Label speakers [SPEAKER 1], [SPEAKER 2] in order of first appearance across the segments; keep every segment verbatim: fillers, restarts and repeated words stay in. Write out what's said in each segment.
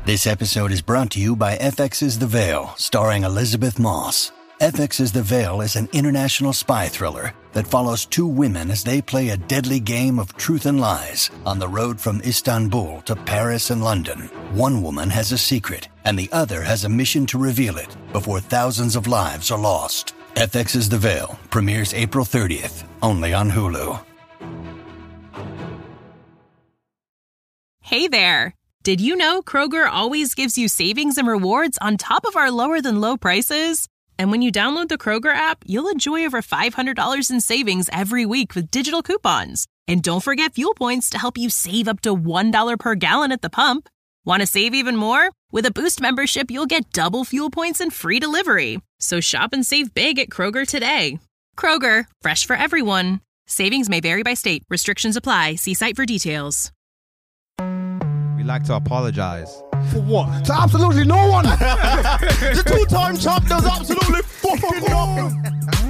[SPEAKER 1] This episode is brought to you by F X's The Veil, starring Elizabeth Moss. F X's The Veil is an international spy thriller that follows two women as they play a deadly game of truth and lies on the road from Istanbul to Paris and London. One woman has a secret, and the other has a mission to reveal it before thousands of lives are lost. F X's The Veil premieres April thirtieth, only on Hulu.
[SPEAKER 2] Hey there! Did you know Kroger always gives you savings and rewards on top of our lower-than-low prices? And when you download the Kroger app, you'll enjoy over five hundred dollars in savings every week with digital coupons. And don't forget fuel points to help you save up to one dollar per gallon at the pump. Want to save even more? With a Boost membership, you'll get double fuel points and free delivery. So shop and save big at Kroger today. Kroger, fresh for everyone. Savings may vary by state. Restrictions apply. See site for details.
[SPEAKER 3] We like to apologize.
[SPEAKER 4] For what?
[SPEAKER 5] To absolutely no one. The two-time champ does absolutely fucking nothing.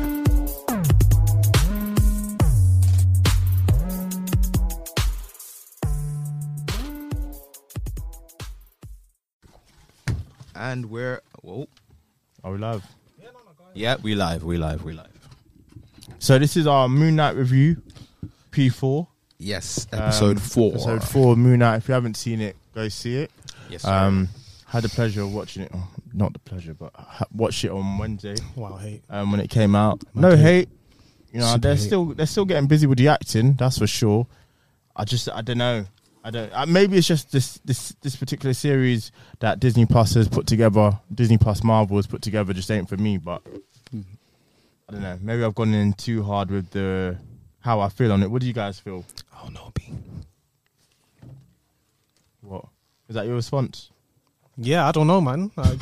[SPEAKER 3] And we're whoa.
[SPEAKER 4] Are we live?
[SPEAKER 3] Yeah, we live, we live, we live.
[SPEAKER 4] So this is our Moon Knight review, P four.
[SPEAKER 3] Yes, episode
[SPEAKER 4] um,
[SPEAKER 3] four.
[SPEAKER 4] Episode four of Moon Knight. If you haven't seen it, go see it.
[SPEAKER 3] Yes, sir.
[SPEAKER 4] Um, had the pleasure of watching it. Oh, not the pleasure, but ha- watched it on Wednesday.
[SPEAKER 5] Wow, hate.
[SPEAKER 4] Um, when it came out.
[SPEAKER 5] Man,
[SPEAKER 4] no
[SPEAKER 5] hate.
[SPEAKER 4] hate. You know,
[SPEAKER 5] Super
[SPEAKER 4] they're
[SPEAKER 5] hate.
[SPEAKER 4] still they're still getting busy with the acting. That's for sure. I just I don't know. I don't. Uh, maybe it's just this this this particular series that Disney Plus has put together. Disney Plus Marvel has put together just ain't for me. But I don't know. Maybe I've gone in too hard with the how I feel on it. What do you guys feel?
[SPEAKER 5] Oh no, B.
[SPEAKER 4] What is that your response?
[SPEAKER 5] Yeah, I don't know, man. Like,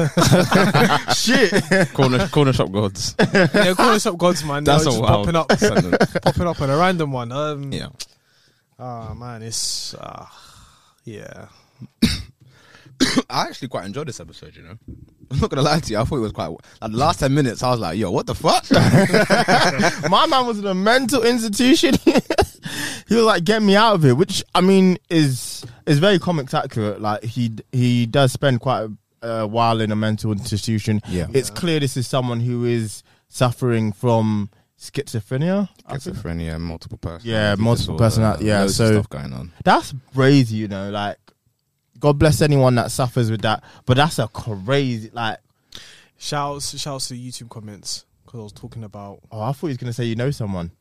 [SPEAKER 4] Shit.
[SPEAKER 3] corner corner shop gods.
[SPEAKER 5] yeah, calling us up gods, man.
[SPEAKER 3] That's
[SPEAKER 5] They're
[SPEAKER 3] a
[SPEAKER 5] just
[SPEAKER 3] wild
[SPEAKER 5] popping up,
[SPEAKER 3] sentence.
[SPEAKER 5] popping up on a random one. Um,
[SPEAKER 3] Yeah.
[SPEAKER 5] Ah, man, it's uh, yeah.
[SPEAKER 3] I actually quite enjoyed this episode, you know. I'm not gonna lie to you, I thought it was quite like the last ten minutes I was like, yo, what the fuck?
[SPEAKER 4] My man was in a mental institution. He was like, get me out of here, which I mean is is very comics accurate. Like he he does spend quite a, a while in a mental institution.
[SPEAKER 3] Yeah.
[SPEAKER 4] It's clear this is someone who is suffering from schizophrenia. I think.
[SPEAKER 3] Schizophrenia, multiple personality.
[SPEAKER 4] Yeah, multiple
[SPEAKER 3] disorder,
[SPEAKER 4] personality. Yeah,
[SPEAKER 3] loads of
[SPEAKER 4] so
[SPEAKER 3] stuff going on.
[SPEAKER 4] that's crazy, you know, like God bless anyone that suffers with that, but that's a crazy, like,
[SPEAKER 5] Shouts, shouts to YouTube comments because I was talking about.
[SPEAKER 4] oh, I thought he was going to say you know someone.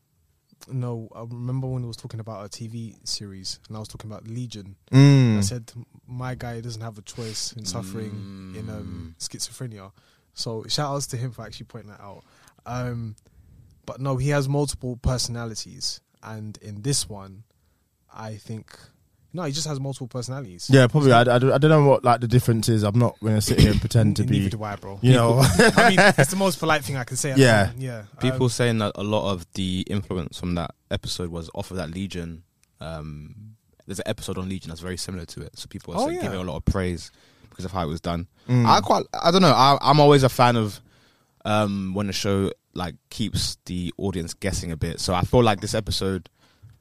[SPEAKER 5] No, I remember when he was talking about a T V series, and I was talking about Legion.
[SPEAKER 4] Mm.
[SPEAKER 5] I said my guy doesn't have a choice in suffering in um, schizophrenia. So shout outs to him for actually pointing that out. Um, but no, he has multiple personalities, and in this one, I think no, he just has multiple personalities.
[SPEAKER 4] Yeah, probably. I, I, don't, I don't know what like the difference is. I'm not going to sit here and pretend to
[SPEAKER 5] Neither
[SPEAKER 4] be,
[SPEAKER 5] do I, bro.
[SPEAKER 4] you know.
[SPEAKER 5] I mean, it's the most polite thing I can say.
[SPEAKER 4] Yeah.
[SPEAKER 5] yeah.
[SPEAKER 3] People
[SPEAKER 5] Um,
[SPEAKER 3] saying that a lot of the influence from that episode was off of that Legion. Um, there's an episode on Legion that's very similar to it, so people are
[SPEAKER 5] Oh,
[SPEAKER 3] saying-
[SPEAKER 5] yeah.
[SPEAKER 3] giving a lot of praise because of how it was done.
[SPEAKER 4] Mm.
[SPEAKER 3] I quite, I don't know. I, I'm always a fan of um, when the show like keeps the audience guessing a bit. So I feel like this episode,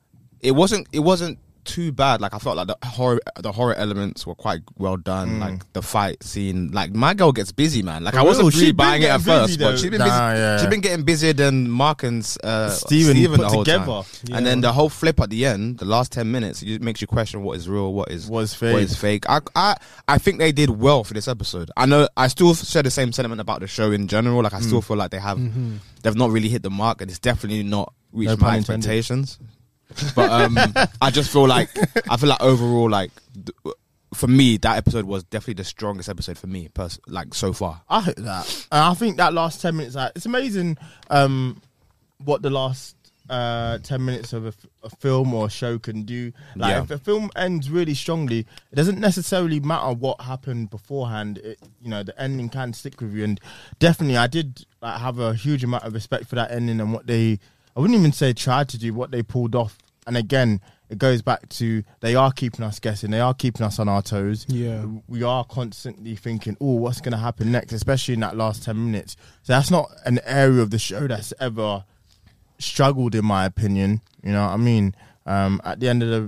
[SPEAKER 3] it wasn't, it wasn't too bad. Like I felt like the horror, the horror elements were quite well done.
[SPEAKER 4] Mm.
[SPEAKER 3] Like the fight scene, like my girl gets busy, man. Like
[SPEAKER 4] For
[SPEAKER 3] I wasn't
[SPEAKER 4] real, she
[SPEAKER 3] really
[SPEAKER 4] been
[SPEAKER 3] buying it at
[SPEAKER 4] getting busy
[SPEAKER 3] first,
[SPEAKER 4] though.
[SPEAKER 3] but she's been
[SPEAKER 4] Nah,
[SPEAKER 3] busy.
[SPEAKER 4] yeah.
[SPEAKER 3] She's been getting busier than Mark and uh,
[SPEAKER 4] Steven
[SPEAKER 3] Steven
[SPEAKER 4] put
[SPEAKER 3] the whole
[SPEAKER 4] together.
[SPEAKER 3] time.
[SPEAKER 5] Yeah.
[SPEAKER 3] And then the whole flip at the end, the last ten minutes, it makes you question what is real, what is
[SPEAKER 4] Was fake.
[SPEAKER 3] what is fake. I, I I think they did well for this episode. I know I still share the same sentiment about the show in general. Like I still feel like they have
[SPEAKER 5] mhm.
[SPEAKER 3] they've not really hit the mark, and it's definitely not reached
[SPEAKER 4] No
[SPEAKER 3] my
[SPEAKER 4] pun intended.
[SPEAKER 3] expectations. But um, I just feel like I feel like overall, like th- for me, that episode was definitely the strongest episode for me, pers- like so far.
[SPEAKER 4] I hope that. And I think that last ten minutes, like, it's amazing um, what the last uh, ten minutes of a, f- a film or a show can do. Like,
[SPEAKER 3] Yeah.
[SPEAKER 4] if a film ends really strongly, it doesn't necessarily matter what happened beforehand. It, you know, the ending can stick with you. And definitely, I did like, have a huge amount of respect for that ending and what they, I wouldn't even say tried to do, what they pulled off. And again, it goes back to they are keeping us guessing. They are keeping us on our toes.
[SPEAKER 5] Yeah.
[SPEAKER 4] We are constantly thinking, oh, what's going to happen next, especially in that last ten minutes. So that's not an area of the show that's ever struggled, in my opinion. You know what I mean? Um, at the end of the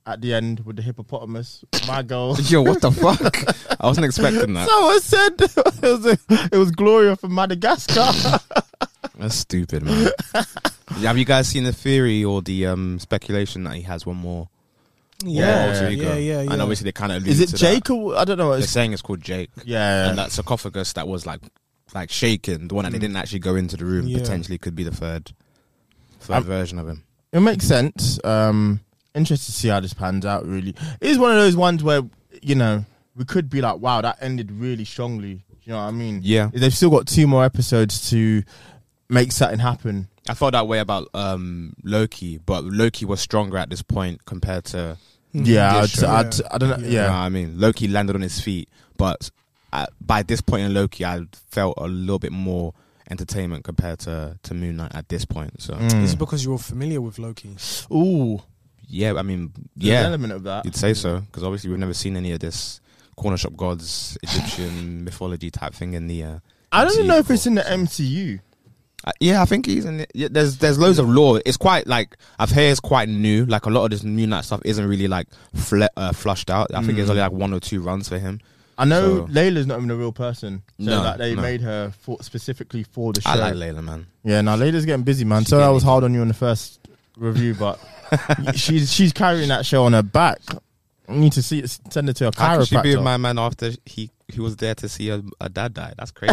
[SPEAKER 4] at the end with the hippopotamus. My girl.
[SPEAKER 3] Yo, what the fuck? I wasn't expecting that.
[SPEAKER 4] Someone said it was, a, it was Gloria from Madagascar.
[SPEAKER 3] That's stupid, man. Have you guys seen the theory or the um, speculation that he has one more?
[SPEAKER 5] Yeah,
[SPEAKER 3] alter ego?
[SPEAKER 5] yeah, yeah, yeah.
[SPEAKER 3] And obviously they kind of
[SPEAKER 4] Is it Jake or I don't know.
[SPEAKER 3] They're
[SPEAKER 4] It's,
[SPEAKER 3] saying it's called Jake.
[SPEAKER 4] yeah,
[SPEAKER 3] And that sarcophagus that was like like shaken, the one that they didn't actually go into the room,
[SPEAKER 5] Yeah.
[SPEAKER 3] potentially could be the third third
[SPEAKER 4] Um,
[SPEAKER 3] version of him.
[SPEAKER 4] it makes sense. Um, interested to see how this pans out. Really, it is one of those ones where you know we could be like, wow, that ended really strongly. You know what I mean?
[SPEAKER 3] Yeah.
[SPEAKER 4] They've still got two more episodes to make something happen.
[SPEAKER 3] I felt that way about um, Loki, but Loki was stronger at this point compared to.
[SPEAKER 4] Yeah,
[SPEAKER 3] Yeah,
[SPEAKER 4] I'd,
[SPEAKER 3] sure.
[SPEAKER 4] I'd, I don't know.
[SPEAKER 3] You know
[SPEAKER 4] Yeah,
[SPEAKER 3] what I mean, Loki landed on his feet, but uh, by this point in Loki, I felt a little bit more entertainment compared to, to Moon Knight at this point. So,
[SPEAKER 4] Mm.
[SPEAKER 5] Is it because you're familiar with Loki?
[SPEAKER 4] Ooh,
[SPEAKER 3] yeah, I mean,
[SPEAKER 4] there's an
[SPEAKER 3] yeah,
[SPEAKER 4] element of that.
[SPEAKER 3] you'd say so, because obviously we've never seen any of this corner shop gods, Egyptian mythology type thing in the. Uh,
[SPEAKER 4] I don't even know if
[SPEAKER 3] before,
[SPEAKER 4] it's in the
[SPEAKER 3] so.
[SPEAKER 4] M C U.
[SPEAKER 3] Uh, yeah, I think he's in it. Yeah, there's there's loads of lore. It's quite like I've heard it's quite new. Like a lot of this Moon Knight stuff isn't really like fle- uh, flushed out. I think
[SPEAKER 4] Mm.
[SPEAKER 3] there's only like one or two runs for him.
[SPEAKER 4] I know
[SPEAKER 3] So-
[SPEAKER 4] Layla's not even a real person, so
[SPEAKER 3] No,
[SPEAKER 4] that they
[SPEAKER 3] no.
[SPEAKER 4] made her for, specifically for the show.
[SPEAKER 3] I like Layla, man.
[SPEAKER 4] Yeah, now Layla's getting busy, man.
[SPEAKER 3] She
[SPEAKER 4] So I
[SPEAKER 3] getting
[SPEAKER 4] was
[SPEAKER 3] it.
[SPEAKER 4] hard on you in the first review, but she's she's carrying that show on her back. I need to see it, send it to a
[SPEAKER 3] How could she be
[SPEAKER 4] chiropractor.
[SPEAKER 3] my man after he he was there to see a, a dad die? That's crazy.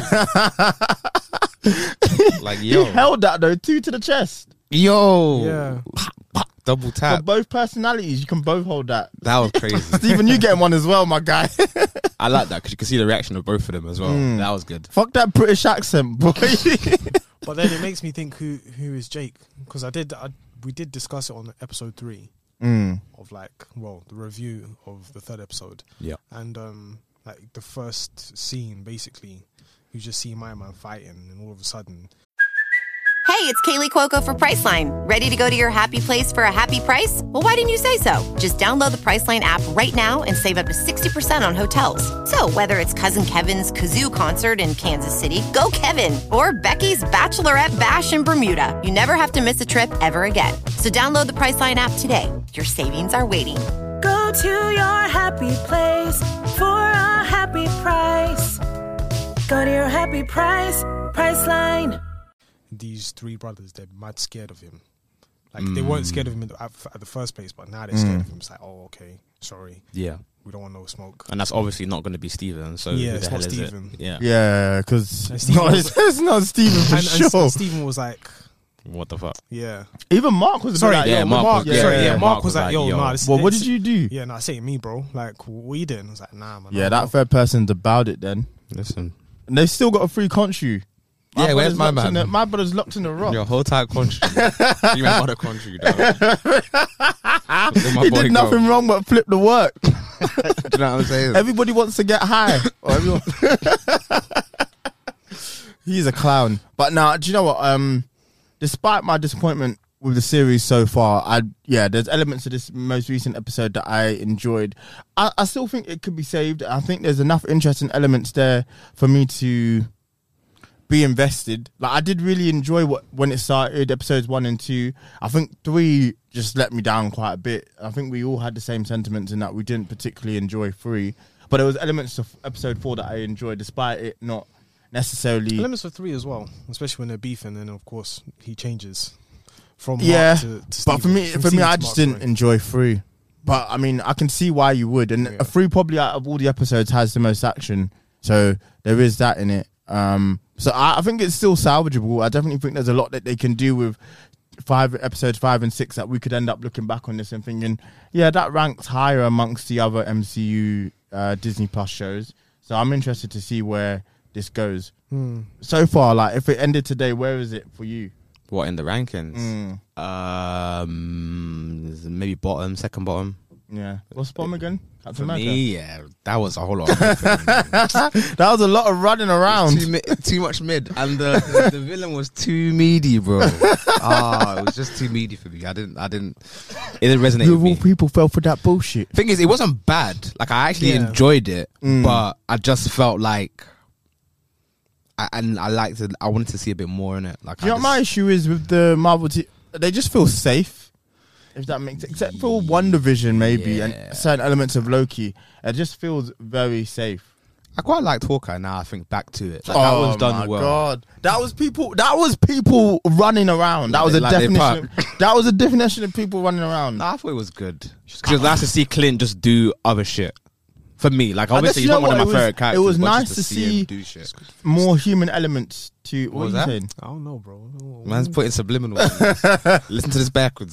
[SPEAKER 3] Like
[SPEAKER 4] He
[SPEAKER 3] yo,
[SPEAKER 4] held that though, two to the chest.
[SPEAKER 3] yo,
[SPEAKER 5] Yeah.
[SPEAKER 3] double
[SPEAKER 4] For
[SPEAKER 3] tap.
[SPEAKER 4] both personalities, you can both hold that.
[SPEAKER 3] That was crazy.
[SPEAKER 4] Stephen, you getting one as well, my guy.
[SPEAKER 3] I like that because you can see the reaction of both of them as well.
[SPEAKER 4] Mm.
[SPEAKER 3] That was good.
[SPEAKER 4] Fuck that British accent, boy.
[SPEAKER 5] But then it makes me think who who is Jake? Because I did I, we did discuss it on episode three
[SPEAKER 4] mm.
[SPEAKER 5] of like well the review of the third episode.
[SPEAKER 3] Yeah.
[SPEAKER 5] And um like the first scene basically you just see my man fighting and all of a sudden
[SPEAKER 6] Hey, it's Kaylee Cuoco for Priceline. Ready to go to your happy place for a happy price? Well, why didn't you say so? Just download the Priceline app right now and save up to sixty percent on hotels. So whether it's Cousin Kevin's Kazoo Concert in Kansas City, go Kevin, or Becky's Bachelorette Bash in Bermuda, you never have to miss a trip ever again. So download the Priceline app today. Your savings are waiting.
[SPEAKER 7] Go to your happy place for a happy price. Go to your happy price, Priceline.
[SPEAKER 5] these three brothers, they're mad scared of him. Like they weren't scared of him at, the- at the first place, but now they're scared of him. It's like, oh, okay, sorry,
[SPEAKER 3] Yeah.
[SPEAKER 5] we don't want no smoke.
[SPEAKER 3] And that's obviously not going to be Steven. So
[SPEAKER 5] Yeah,
[SPEAKER 3] who
[SPEAKER 5] it's
[SPEAKER 3] the hell
[SPEAKER 5] not
[SPEAKER 3] is
[SPEAKER 5] Steven.
[SPEAKER 3] it? Yeah.
[SPEAKER 4] Yeah, because
[SPEAKER 5] And
[SPEAKER 4] it's,
[SPEAKER 5] Stephen
[SPEAKER 4] not-
[SPEAKER 5] was-
[SPEAKER 4] it's, it's not Stephen for
[SPEAKER 5] And,
[SPEAKER 4] sure.
[SPEAKER 5] and Stephen was like,
[SPEAKER 3] What the fuck?
[SPEAKER 5] yeah,
[SPEAKER 4] Even Mark was a bit
[SPEAKER 5] sorry,
[SPEAKER 4] like,
[SPEAKER 3] yeah,
[SPEAKER 4] yo,
[SPEAKER 3] Mark
[SPEAKER 4] Mark,
[SPEAKER 3] was-
[SPEAKER 4] yeah,
[SPEAKER 5] sorry,
[SPEAKER 4] yeah,
[SPEAKER 5] yeah.
[SPEAKER 3] Mark
[SPEAKER 5] Mark was
[SPEAKER 3] was
[SPEAKER 5] like,
[SPEAKER 3] like,
[SPEAKER 5] yo,
[SPEAKER 3] yo.
[SPEAKER 5] nah, this,
[SPEAKER 4] Well, what
[SPEAKER 5] this-
[SPEAKER 4] did you do?
[SPEAKER 5] Yeah, nah, say me, bro. Like, what you doing? I was like, nah, man.
[SPEAKER 4] Yeah,
[SPEAKER 5] I
[SPEAKER 4] that
[SPEAKER 5] don't
[SPEAKER 4] third person's about it then.
[SPEAKER 3] Listen.
[SPEAKER 4] And they've still got a free country.
[SPEAKER 3] Yeah, where's
[SPEAKER 4] brother's
[SPEAKER 3] my
[SPEAKER 4] locked in
[SPEAKER 3] man?
[SPEAKER 4] the- my brother's locked in the rock.
[SPEAKER 3] Your whole tight country. You meant other country, though. Where my
[SPEAKER 4] He
[SPEAKER 3] boy
[SPEAKER 4] did
[SPEAKER 3] go?
[SPEAKER 4] nothing wrong but flip the work.
[SPEAKER 3] Do you know what I'm saying?
[SPEAKER 4] Everybody wants to get high. Or everyone- He's a clown. But now, do you know what? Um, despite my disappointment with the series so far, I yeah, there's elements of this most recent episode that I enjoyed. I, I still think it could be saved. I think there's enough interesting elements there for me to be invested. Like I did really enjoy what when it started, episodes one and two. I think three just let me down quite a bit. I think we all had the same sentiments in that we didn't particularly enjoy three. But there was elements of episode four that I enjoyed, despite it not necessarily.
[SPEAKER 5] Elements for three as well, especially when they're beefing, and of course he changes from
[SPEAKER 4] Yeah,
[SPEAKER 5] Mark to, to
[SPEAKER 4] but
[SPEAKER 5] Steven.
[SPEAKER 4] for me,
[SPEAKER 5] From
[SPEAKER 4] for me,
[SPEAKER 5] Steven
[SPEAKER 4] I
[SPEAKER 5] to
[SPEAKER 4] just
[SPEAKER 5] Mark,
[SPEAKER 4] didn't
[SPEAKER 5] sorry.
[SPEAKER 4] enjoy three. But I mean, I can see why you would. And
[SPEAKER 5] Yeah.
[SPEAKER 4] a three probably out of all the episodes has the most action, so there is that in it. Um, so I, I think it's still salvageable. I definitely think there's a lot that they can do with five episodes five and six that we could end up looking back on this and thinking, yeah, that ranks higher amongst the other M C U uh, Disney Plus shows. So I'm interested to see where this goes.
[SPEAKER 5] Hmm.
[SPEAKER 4] So far, like if it ended today, where is it for you?
[SPEAKER 3] What, in the rankings?
[SPEAKER 4] Mm.
[SPEAKER 3] Um, maybe bottom, second bottom.
[SPEAKER 4] Yeah, what's bottom again?
[SPEAKER 3] For
[SPEAKER 4] Captain America.
[SPEAKER 3] me, yeah, that was a whole lot. Of mid.
[SPEAKER 4] That was a lot of running around.
[SPEAKER 3] too, mi- too much mid, and the, the, the villain was too meaty, bro. Ah, it was just too meaty for me. I didn't, I didn't. It didn't resonate
[SPEAKER 4] You
[SPEAKER 3] with
[SPEAKER 4] of all
[SPEAKER 3] me.
[SPEAKER 4] people fell for that bullshit.
[SPEAKER 3] Thing is, it wasn't bad. Like I actually
[SPEAKER 5] Yeah.
[SPEAKER 3] enjoyed it,
[SPEAKER 4] Mm.
[SPEAKER 3] but I just felt like, I, and I liked it. I wanted to see a bit more in it. Like,
[SPEAKER 4] Do you
[SPEAKER 3] I
[SPEAKER 4] know what my
[SPEAKER 3] just-
[SPEAKER 4] issue is with the Marvel team? They just feel safe. If that makes except for WandaVision maybe
[SPEAKER 3] Yeah.
[SPEAKER 4] and certain elements of Loki, it just feels very safe.
[SPEAKER 3] I quite liked Hawkeye. Now I think back to it. Like, that
[SPEAKER 4] oh
[SPEAKER 3] was done
[SPEAKER 4] my
[SPEAKER 3] well.
[SPEAKER 4] God, that was people. That was people running around. That
[SPEAKER 3] Like
[SPEAKER 4] was
[SPEAKER 3] they-
[SPEAKER 4] a
[SPEAKER 3] like they
[SPEAKER 4] definition. That was a definition of people running around.
[SPEAKER 3] Nah, I thought it was good. Because it was nice to see Clint just do other shit. For me, like
[SPEAKER 4] I
[SPEAKER 3] obviously
[SPEAKER 4] guess
[SPEAKER 3] he's
[SPEAKER 4] you
[SPEAKER 3] not
[SPEAKER 4] know
[SPEAKER 3] one of
[SPEAKER 4] what,
[SPEAKER 3] my
[SPEAKER 4] it was-
[SPEAKER 3] favorite characters.
[SPEAKER 4] it was
[SPEAKER 3] but
[SPEAKER 4] nice
[SPEAKER 3] just
[SPEAKER 4] to
[SPEAKER 3] see
[SPEAKER 4] see
[SPEAKER 3] him do shit.
[SPEAKER 4] More human elements to what,
[SPEAKER 3] What was
[SPEAKER 4] are you
[SPEAKER 3] that?
[SPEAKER 4] saying?
[SPEAKER 5] I don't know, bro.
[SPEAKER 3] Man's putting subliminal. Listen to this backwards.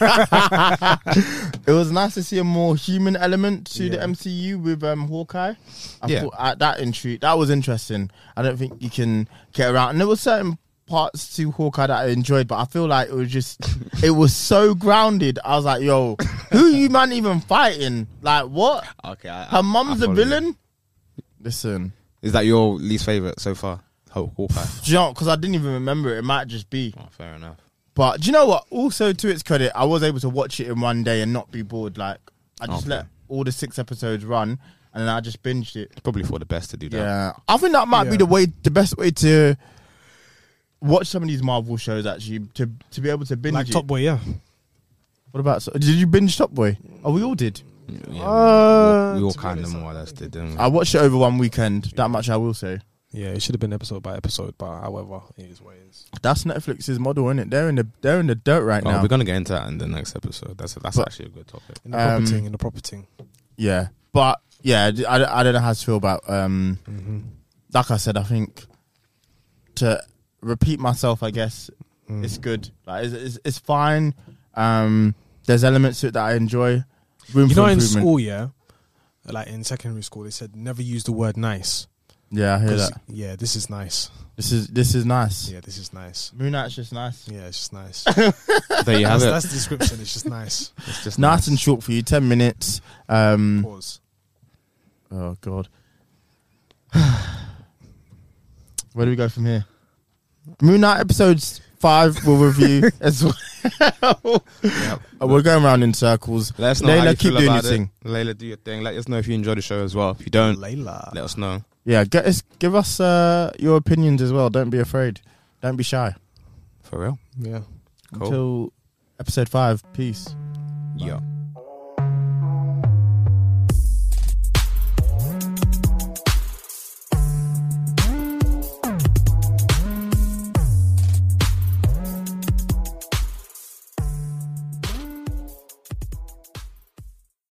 [SPEAKER 4] It was nice to see a more human element to the
[SPEAKER 5] Yeah.
[SPEAKER 4] M C U with um, Hawkeye. I
[SPEAKER 3] Yeah.
[SPEAKER 4] thought uh, that intrigue that was interesting. I don't think you can get around. And there were certain parts to Hawkeye that I enjoyed, but I feel like it was just it was so grounded. I was like, yo, who you man even fighting? Like what?
[SPEAKER 3] Okay, I,
[SPEAKER 4] Her
[SPEAKER 3] I-
[SPEAKER 4] mum's
[SPEAKER 3] I
[SPEAKER 4] a
[SPEAKER 3] follow you.
[SPEAKER 4] villain. Listen,
[SPEAKER 3] Is that your least favorite so far? Haw- Hawkeye.
[SPEAKER 4] do you know? Because I didn't even remember it. It might just be.
[SPEAKER 3] Oh, fair enough.
[SPEAKER 4] But do you know what? Also, to its credit, I was able to watch it in one day and not be bored. Like I just
[SPEAKER 3] Okay.
[SPEAKER 4] let all the six episodes run, and then I just binged it.
[SPEAKER 3] Probably for the best to do that.
[SPEAKER 4] Yeah, I think that might be
[SPEAKER 5] Yeah.
[SPEAKER 4] the way, the best way to watch some of these Marvel shows. Actually, to to be able to binge
[SPEAKER 5] Like
[SPEAKER 4] it.
[SPEAKER 5] Top Boy, yeah.
[SPEAKER 4] What about? So, did you binge Top Boy? Oh, we all did.
[SPEAKER 3] Yeah,
[SPEAKER 5] Uh,
[SPEAKER 3] we, we all
[SPEAKER 5] to be
[SPEAKER 3] kind of
[SPEAKER 5] honest,
[SPEAKER 3] more or less did. Didn't we?
[SPEAKER 4] I watched it over one weekend. That much I will say.
[SPEAKER 5] Yeah, it should have been episode by episode, but however, it is what it is.
[SPEAKER 4] That's Netflix's model, isn't it? They're in the they're in the dirt right
[SPEAKER 3] Oh,
[SPEAKER 4] now.
[SPEAKER 3] we're gonna get into that in the next episode. That's that's
[SPEAKER 4] But-
[SPEAKER 3] actually a good topic.
[SPEAKER 5] In the proper
[SPEAKER 4] Um,
[SPEAKER 5] thing, in the proper thing.
[SPEAKER 4] Yeah, but yeah, I, I don't know how to feel about. Um,
[SPEAKER 5] Mm-hmm.
[SPEAKER 4] like I said, I think to repeat myself, I guess
[SPEAKER 5] Mm.
[SPEAKER 4] it's good. Like it's, it's, it's fine. Um, there's elements to it that I enjoy. Room
[SPEAKER 5] You
[SPEAKER 4] for
[SPEAKER 5] know, in
[SPEAKER 4] improvement.
[SPEAKER 5] school, yeah, like in secondary school, they said never use the word nice.
[SPEAKER 4] Yeah, I hear
[SPEAKER 5] 'Cause,
[SPEAKER 4] that.
[SPEAKER 5] yeah, this is nice.
[SPEAKER 4] This is this is nice.
[SPEAKER 5] Yeah, this is nice.
[SPEAKER 4] Moon Knight's just nice.
[SPEAKER 5] Yeah, it's just nice.
[SPEAKER 3] There you have
[SPEAKER 5] that's,
[SPEAKER 3] it.
[SPEAKER 5] that's the description. It's just nice.
[SPEAKER 3] It's just
[SPEAKER 4] Nice and short for you. Ten minutes. Um,
[SPEAKER 5] Pause.
[SPEAKER 4] oh God. Where do we go from here? Moon Knight episodes five we'll review as well.
[SPEAKER 3] Yep.
[SPEAKER 4] We're going around in circles.
[SPEAKER 3] Let us know how
[SPEAKER 4] Layla,
[SPEAKER 3] you
[SPEAKER 4] keep
[SPEAKER 3] feel
[SPEAKER 4] doing
[SPEAKER 3] about
[SPEAKER 4] your
[SPEAKER 3] it.
[SPEAKER 4] thing.
[SPEAKER 3] Layla, do your thing. Let us know if you enjoy the show as well. If you don't,
[SPEAKER 5] Layla.
[SPEAKER 3] let us know.
[SPEAKER 4] Yeah, get us, give us uh, your opinions as well. Don't be afraid. Don't be shy.
[SPEAKER 3] For real.
[SPEAKER 5] Yeah.
[SPEAKER 3] Cool.
[SPEAKER 4] Until episode five. Peace.
[SPEAKER 3] Yeah.